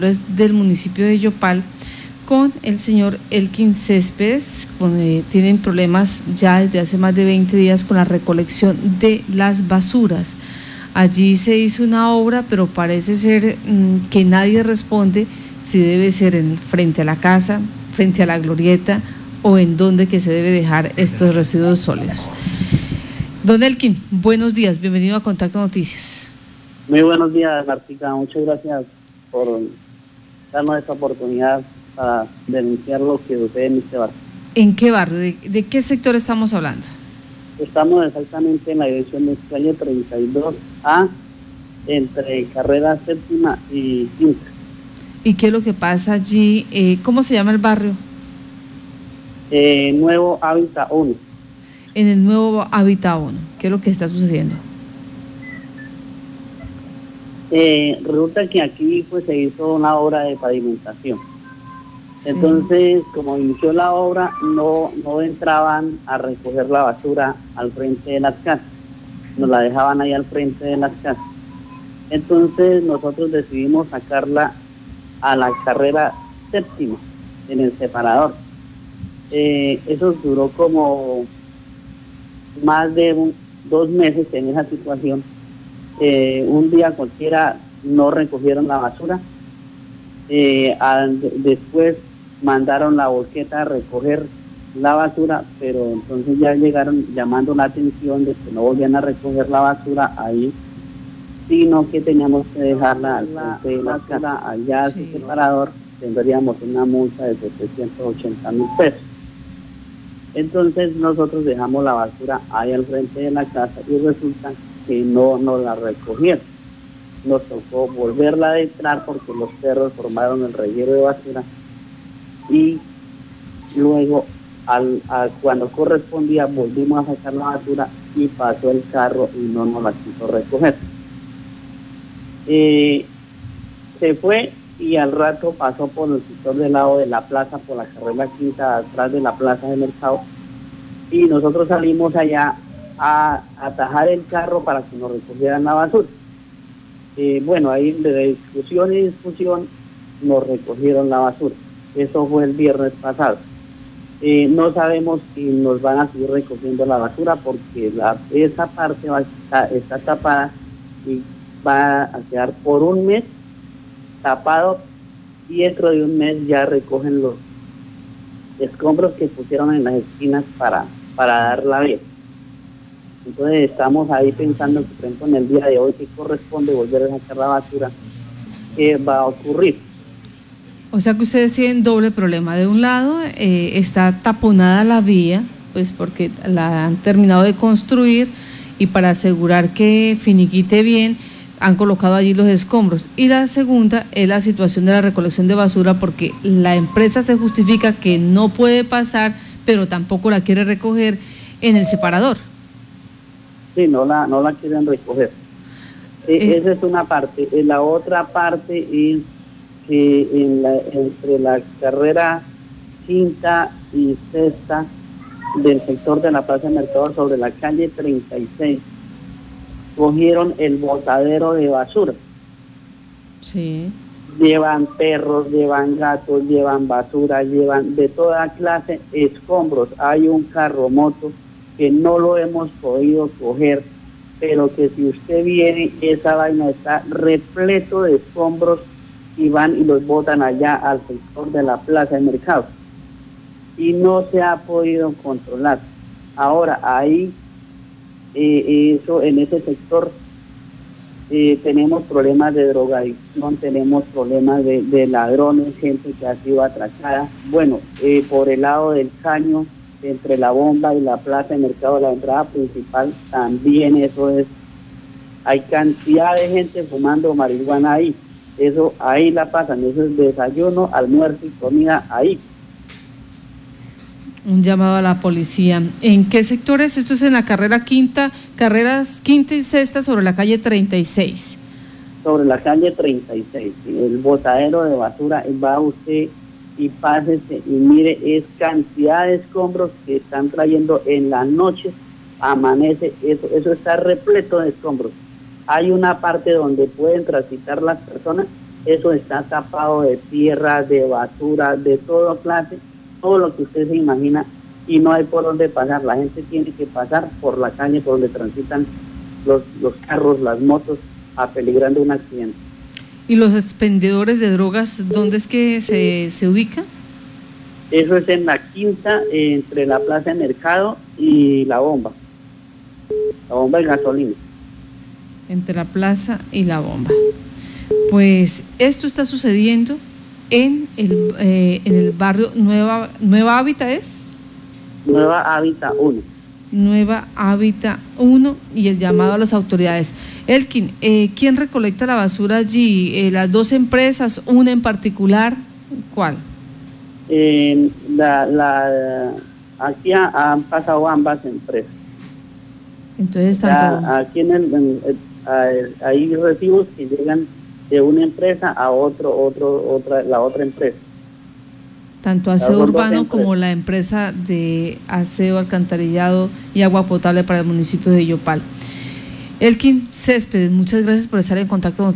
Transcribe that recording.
del municipio de Yopal con el señor Elkin Céspedes, donde tienen problemas ya desde hace más de 20 días con la recolección de las basuras. Allí se hizo una obra, pero parece ser que nadie responde si debe ser frente a la casa, frente a la glorieta o en dónde que se debe dejar estos residuos sólidos. Don Elkin, buenos días, bienvenido a Contacto Noticias. Muy buenos días, Martica, muchas gracias por darnos esta oportunidad para denunciar lo que sucede en este barrio. ¿En qué barrio? ¿De qué sector estamos hablando? Estamos exactamente en la dirección de calle 32A, entre carrera séptima y quinta. ¿Y qué es lo que pasa allí? ¿Cómo se llama el barrio? Nuevo Hábitat 1. En el Nuevo Hábitat 1, ¿qué es lo que está sucediendo? Resulta que aquí pues se hizo una obra de pavimentación. Sí. Entonces, como inició la obra, no entraban a recoger la basura al frente de las casas. Nos la dejaban ahí al frente de las casas. Entonces nosotros decidimos sacarla a la carrera séptima, en el separador. Eso duró como más de 2 meses en esa situación. Un día cualquiera no recogieron la basura, después mandaron la volqueta a recoger la basura, pero entonces ya llegaron llamando la atención de que no volvían a recoger la basura ahí, sino que teníamos que dejarla al frente de la casa, allá a su separador, tendríamos una multa de 780,000 pesos. Entonces nosotros dejamos la basura ahí al frente de la casa y resulta que no nos la recogieron. Nos tocó volverla a entrar porque los perros formaron el reguero de basura y luego cuando correspondía volvimos a sacar la basura y pasó el carro y no nos la quiso recoger. Se fue y al rato pasó por el sector del lado de la plaza, por la carrera quinta, atrás de la plaza de mercado, y nosotros salimos allá a atajar el carro para que nos recogieran la basura. Bueno, ahí de discusión y discusión nos recogieron la basura. Eso fue el viernes pasado. No sabemos si nos van a seguir recogiendo la basura porque esa parte está tapada y va a quedar por un mes tapado y dentro de un mes ya recogen los escombros que pusieron en las esquinas para dar la vía. Entonces estamos ahí pensando que, por ejemplo, en el día de hoy que corresponde volver a sacar la basura, ¿qué va a ocurrir? O sea que ustedes tienen doble problema. De un lado está taponada la vía, pues porque la han terminado de construir y para asegurar que finiquite bien han colocado allí los escombros. Y la segunda es la situación de la recolección de basura porque la empresa se justifica que no puede pasar, pero tampoco la quiere recoger en el separador. Sí, no la quieren recoger. Esa es una parte. La otra parte es que entre la carrera quinta y sexta del sector de la Plaza de Mercado sobre la calle 36 cogieron el botadero de basura. Sí. Llevan perros, llevan gatos, llevan basura, llevan de toda clase escombros. Hay un carro moto que no lo hemos podido coger, pero que si usted viene, esa vaina está repleto de escombros y van y los botan allá al sector de la Plaza de Mercado. Y no se ha podido controlar. Ahora, ahí, en ese sector, tenemos problemas de drogadicción, tenemos problemas de ladrones, gente que ha sido atracada. Bueno, por el lado del caño, entre la bomba y la plaza de mercado, la entrada principal, también eso es, hay cantidad de gente fumando marihuana ahí, eso ahí la pasan, eso es desayuno, almuerzo y comida ahí. Un llamado a la policía. ¿En qué sectores? Esto es en la carreras quinta y sexta sobre la calle 36. Sobre la calle 36, el botadero de basura, va usted y pásese y mire, es cantidad de escombros que están trayendo en la noche, amanece, eso está repleto de escombros. Hay una parte donde pueden transitar las personas Eso está tapado de tierra, de basura, de toda clase, todo lo que usted se imagina, y no hay por dónde pasar. La gente tiene que pasar por la calle por donde transitan los carros, las motos, apeligrando un accidente. ¿Y los expendedores de drogas, dónde es que se ubican? Eso es en la quinta, entre la Plaza de Mercado y la bomba de gasolina. Entre la plaza y la bomba. Pues esto está sucediendo en el barrio Nueva Hábitat, ¿es? Nueva Hábitat 1. Nueva Hábitat 1, y el llamado a las autoridades. Elkin, ¿quién recolecta la basura allí? ¿Las dos empresas, una en particular? ¿Cuál? Aquí han pasado ambas empresas. Entonces, tanto... Aquí hay recibos que llegan de una empresa a la otra empresa. Tanto aseo urbano como la empresa de aseo, alcantarillado y agua potable para el municipio de Yopal. Elkin Céspedes, muchas gracias por estar en contacto con